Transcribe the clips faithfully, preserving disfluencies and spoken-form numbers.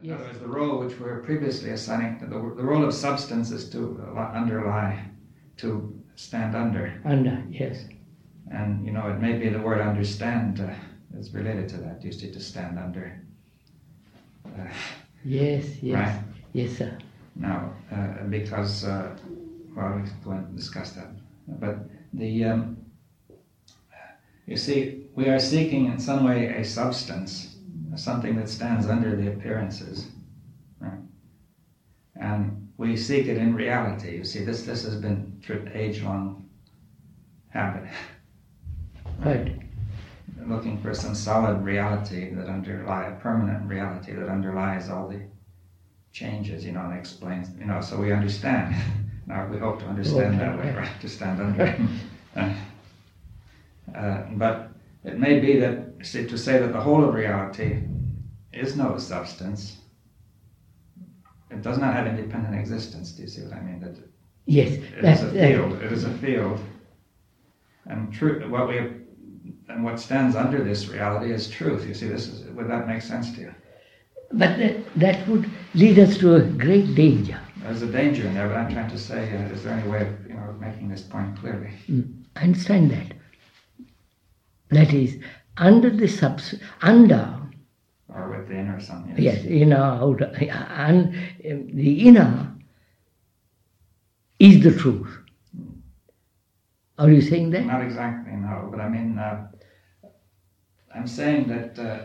In Yes. other words, the role which we were previously assigning, the, the role of substance is to underlie, to stand under. Under, yes. And, you know, it may be the word understand uh, is related to that. You see, to stand under. Uh, Yes, yes. Right. Yes, sir. now, uh, because, uh, well, we can go and discuss that. But the, um, you see, we are seeking in some way a substance, something that stands under the appearances. Right? And we seek it in reality. You see, this, this has been through age-long habit. Right. Looking for some solid reality that underlie a permanent reality that underlies all the changes, you know, and explains, you know, so we understand. Now we hope to understand that way, right? To stand under. uh, uh, but it may be that, see, to say that the whole of reality is no substance, it does not have independent existence. Do you see what I mean? That Yes. it That, is a that- field. It is a field, and true. What we have, and what stands under this reality is truth. You see, this is. Would that make sense to you? but that, that would lead us to a great danger. There's a danger in there, but I'm trying to say, uh, is there any way of, you know, making this point clearly? Mm, I understand that. That is, under the subs, under, Or within or something? yes, inner, outer, and um, the inner is the truth. Are you saying that? Not exactly, no, but I mean, uh, I'm saying that uh,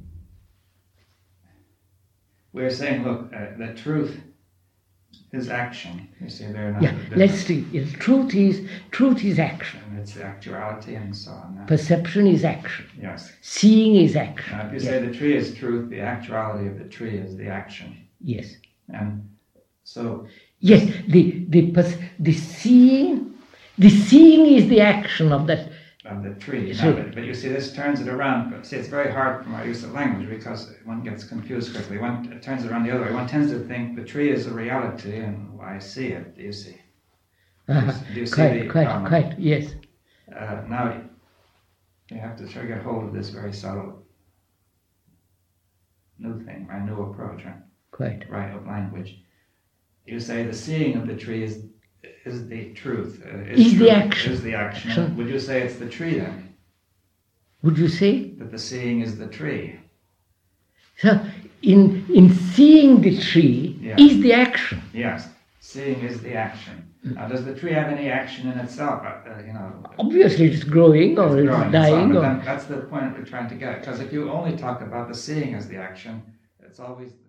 we're saying, look, uh, that truth is action. You see, they're not Yeah, different. let's see. Yes, truth is truth is action. And it's actuality and so on. Uh, Perception is action. yes. Seeing is action. Now, if you Yes. say the tree is truth, the actuality of the tree is the action. Yes. And so, Yes. The the pers- the seeing, the seeing is the action of that. of the tree. True. Now, but, but you see, this turns it around. But see, it's very hard from our use of language because one gets confused quickly. One it turns it around the other way. One tends to think the tree is a reality and I see it. Do you see? Uh-huh. Do you see Quite, the quite, problem? quite. Yes. Uh, now, you have to try to get hold of this very subtle new thing, right? New approach, right? Quite. Right of language. You say the seeing of the tree is is the truth. Uh, Is the truth, action. Is the action. Action. Would you say it's the tree then? Would you say? That the seeing is the tree? So, in in seeing the tree Yeah. is the action. Yes. Seeing is the action. Now, does the tree have any action in itself? Uh, uh, you know, Obviously, it's growing or it's it's, growing and so on, dying. but Or then that's the point we're trying to get. Because if you only talk about the seeing as the action, it's always